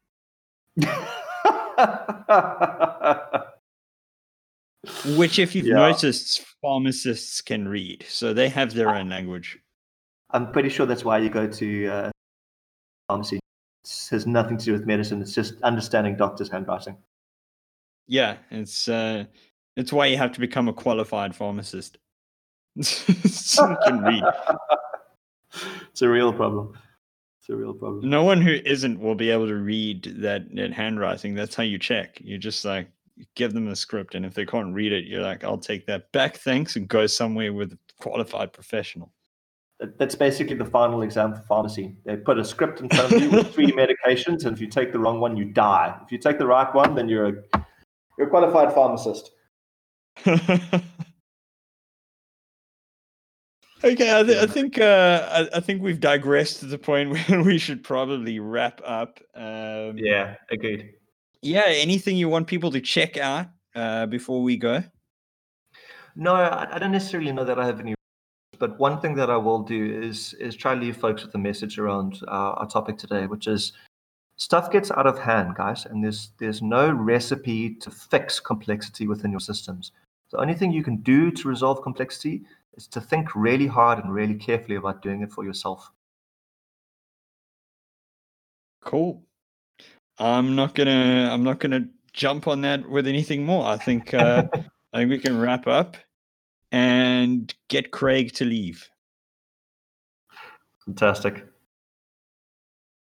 Which, if you've noticed, pharmacists can read, so they have their own language. I'm pretty sure that's why you go to pharmacy. It has nothing to do with medicine. It's just understanding doctors' handwriting. Yeah, it's why you have to become a qualified pharmacist. So you can read. It's a real problem. It's a real problem. No one who isn't will be able to read that handwriting. That's how you check. You just like give them a script, and if they can't read it, you're like, "I'll take that back, thanks," and go somewhere with a qualified professional. That's basically the final exam for pharmacy. They put a script in front of you with 3 medications, and if you take the wrong one, you die. If you take the right one, then you're a qualified pharmacist. Okay, I think we've digressed to the point where we should probably wrap up. Yeah, agreed. Yeah, anything you want people to check out before we go? No, I don't necessarily know that I have any. But one thing that I will do is try to leave folks with a message around our topic today, which is stuff gets out of hand, guys, and there's no recipe to fix complexity within your systems. The only thing you can do to resolve complexity is to think really hard and really carefully about doing it for yourself. Cool. I'm not gonna jump on that with anything more. I think we can wrap up and get Craig to leave. Fantastic.